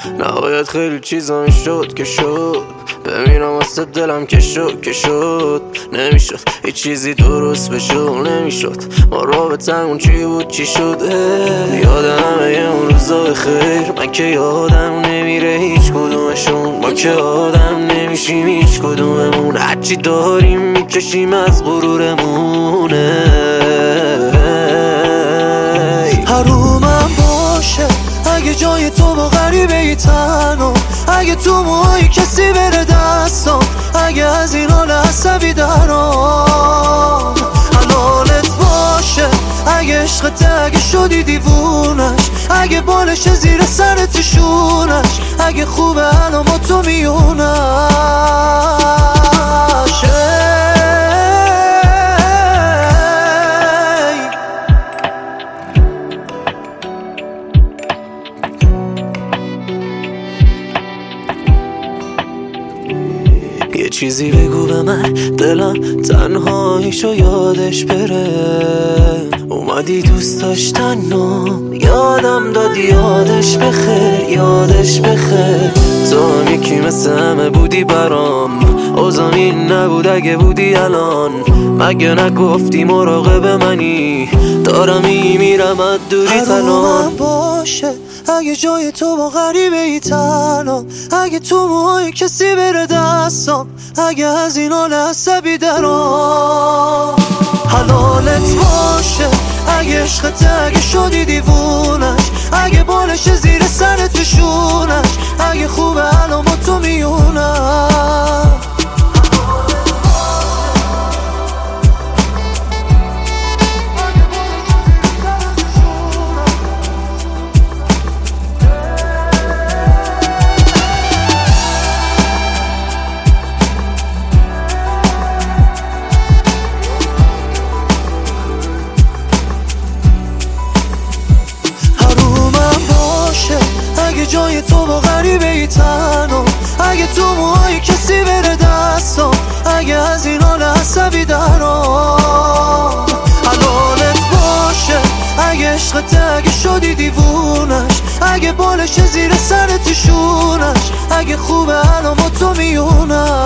نهایت خیلی چیزا میشد که شد، ببینم واسه دلم که شد نمیشد هیچ چیزی درست بشو نمیشد. ما رابطمون چی بود چی شد؟ یادم اون روزا بخیر، من که یادم نمیره هیچ کدومشون. ما که آدم نمیشیم هیچ کدوممون، هرچی داریم میکشیم از غرورمونه. حرومم باشه اگه جای تو با غریبه ای تنها، اگه تو موهای کسی بره دستم، اگه از این حال عصبی درام حلالت باشه. اگه عشقت اگه شدی دیوونش، اگه بالش زیر سرت شونش، اگه خوبه الان با تو میونش. یه چیزی بگو به من، دلم تنهاییشو یادش بره. اومدی دوست داشتن و یادم دادی یادش بخیر، یادش بخیر. تو هم یکی مثل همه بودی برام، اوضاع این نبود اگه بودی الان. مگه نگفتی مراقب منی، دارم میمیرم از دوری تنها. باشه اگه جای تو با غریبه ای تنها، اگه تو موهای کسی بره دستم، اگه از این حال عصبی درام حلالت باشه. اگه عشقت اگه شدی دیوونش، اگه بالش زیر سرت شونش، اگه خوبه الان با تو میونم. اگه جای تو با غریبه ای تنها، اگه تو موهای کسی بره دستم، اگه از این حال عصبی درام حلالت باشه. اگه عشقت اگه شدی دیوونش، اگه بالش زیر سرت شونش، اگه خوبه الان با تو میونم.